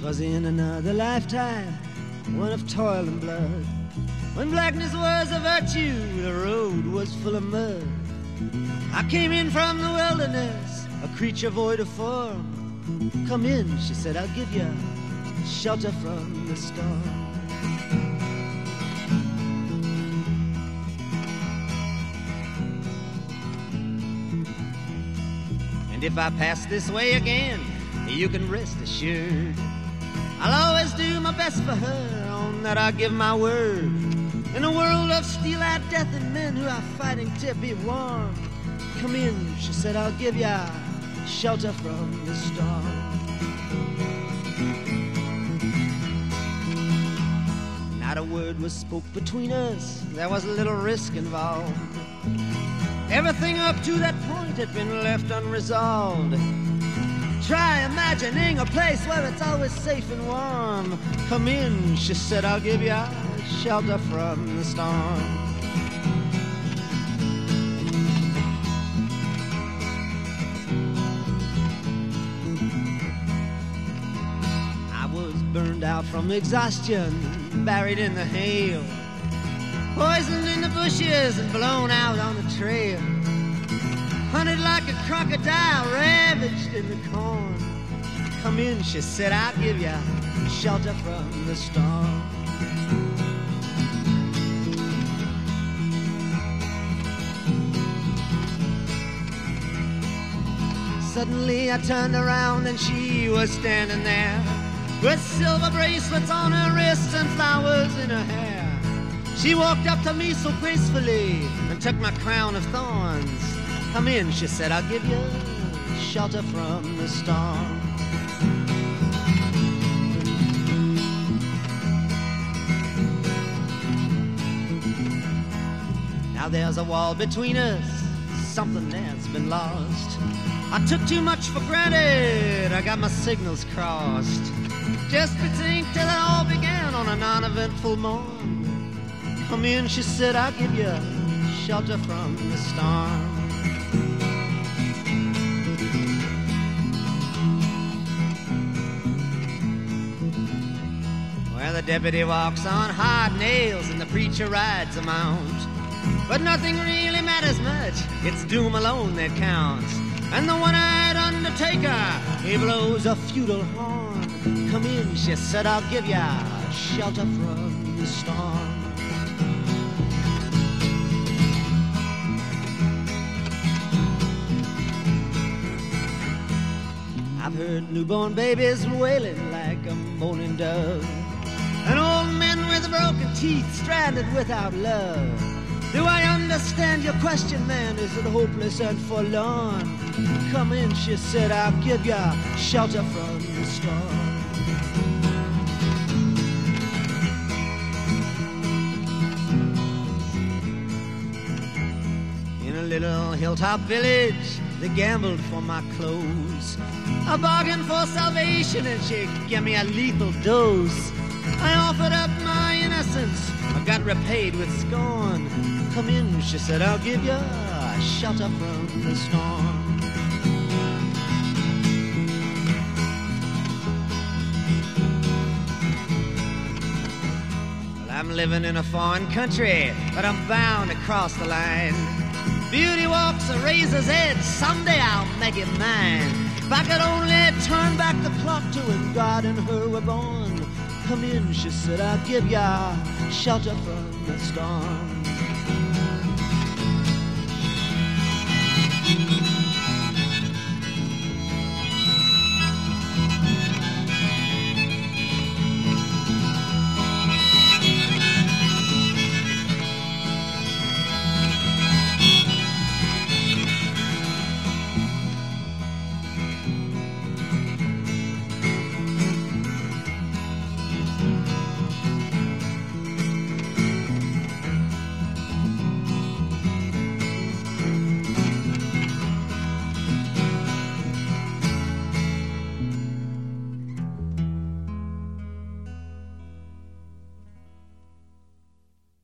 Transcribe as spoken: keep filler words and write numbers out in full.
'Twas in another lifetime, one of toil and blood, when blackness was a virtue, the road was full of mud. I came in from the wilderness, a creature void of form. Come in, she said, I'll give you shelter from the storm. And if I pass this way again, you can rest assured I'll always do my best for her, on that I give my word. In a world of steel-eyed death and men who are fighting to be warm, come in, she said, I'll give ya shelter from the storm. Not a word was spoke between us, there was a little risk involved. Everything up to that point had been left unresolved. Try imagining a place where it's always safe and warm. Come in, she said, I'll give you shelter from the storm. I was burned out from exhaustion, buried in the hail, poisoned in the bushes and blown out on the trail. Hunted like a crocodile, ravaged in the corn. Come in, she said, I'll give you shelter from the storm. Suddenly I turned around and she was standing there, with silver bracelets on her wrists and flowers in her hair. She walked up to me so gracefully and took my crown of thorns. Come in, she said, I'll give you shelter from the storm. Now there's a wall between us, something that's been lost. I took too much for granted, I got my signals crossed. Just pretend till it all began on a non-eventful morn. Come in, she said, I'll give you shelter from the storm. Well, the deputy walks on hard nails and the preacher rides a mount. But nothing really matters much, it's doom alone that counts. And the one-eyed undertaker, he blows a feudal horn. Come in, she said, I'll give ya shelter from the storm. I've heard newborn babies wailing like a moaning dove, and old men with broken teeth stranded without love. Do I understand your question, man? Is it hopeless and forlorn? Come in, she said, I'll give ya shelter from the storm. In a little hilltop village, they gambled for my clothes. I bargained for salvation and she gave me a lethal dose. I offered up my innocence, I got repaid with scorn. Come in, she said, I'll give you shelter from the storm. Well, I'm living in a foreign country, but I'm bound to cross the line. Beauty walks a razor's edge, someday I'll make it mine. If I could only turn back the clock to when God and her were born. Come in, she said, I'll give you shelter from the storm.